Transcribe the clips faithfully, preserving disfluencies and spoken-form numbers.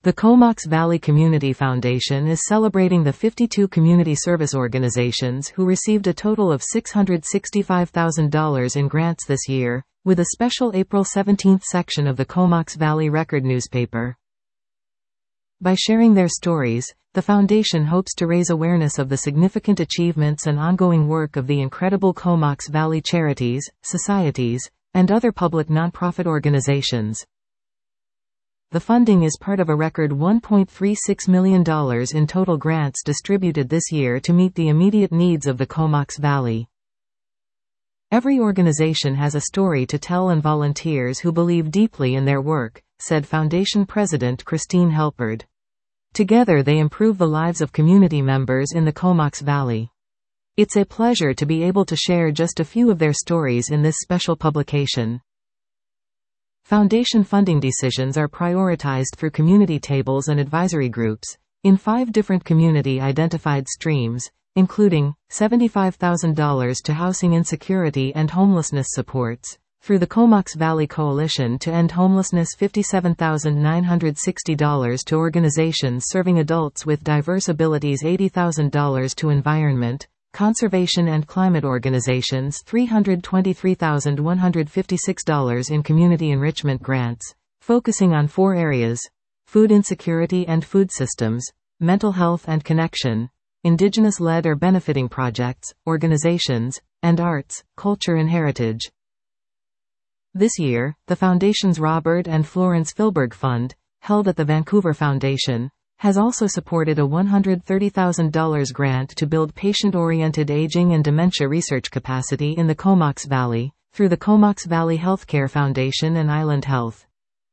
The Comox Valley Community Foundation is celebrating the fifty-two community service organizations who received a total of six hundred sixty-five thousand dollars in grants this year, with a special April seventeenth section of the Comox Valley Record newspaper. By sharing their stories, the foundation hopes to raise awareness of the significant achievements and ongoing work of the incredible Comox Valley charities, societies, and other public nonprofit organizations. The funding is part of a record one point three six million dollars in total grants distributed this year to meet the immediate needs of the Comox Valley. Every organization has a story to tell and volunteers who believe deeply in their work, said Foundation President Christine Helpard. Together they improve the lives of community members in the Comox Valley. It's a pleasure to be able to share just a few of their stories in this special publication. Foundation funding decisions are prioritized through community tables and advisory groups, in five different community-identified streams, including seventy-five thousand dollars to housing insecurity and homelessness supports, through the Comox Valley Coalition to End Homelessness fifty-seven thousand nine hundred sixty dollars to organizations serving adults with diverse abilities eighty thousand dollars to environment, conservation and climate organizations three hundred twenty-three thousand one hundred fifty-six dollars in community enrichment grants, focusing on four areas: food insecurity and food systems, mental health and connection, indigenous-led or benefiting projects, organizations, and arts, culture and heritage. This year, the Foundation's Robert and Florence Filberg Fund, held at the Vancouver Foundation, has also supported a one hundred thirty thousand dollars grant to build patient-oriented aging and dementia research capacity in the Comox Valley, through the Comox Valley Healthcare Foundation and Island Health.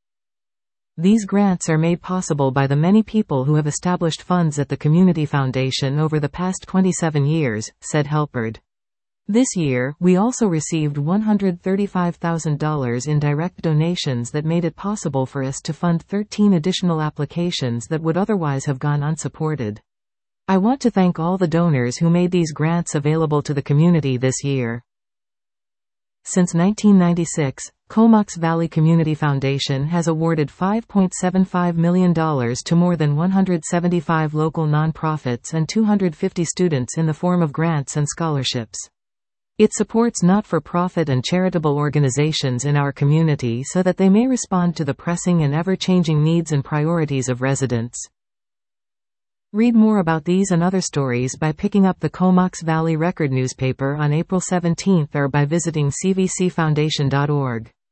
These grants are made possible by the many people who have established funds at the Community Foundation over the past twenty-seven years, said Helpard. This year, we also received one hundred thirty-five thousand dollars in direct donations that made it possible for us to fund thirteen additional applications that would otherwise have gone unsupported. I want to thank all the donors who made these grants available to the community this year. Since nineteen ninety-six, Comox Valley Community Foundation has awarded five point seven five million dollars to more than one hundred seventy-five local nonprofits and two hundred fifty students in the form of grants and scholarships. It supports not-for-profit and charitable organizations in our community so that they may respond to the pressing and ever-changing needs and priorities of residents. Read more about these and other stories by picking up the Comox Valley Record newspaper on April seventeenth or by visiting c v c foundation dot org.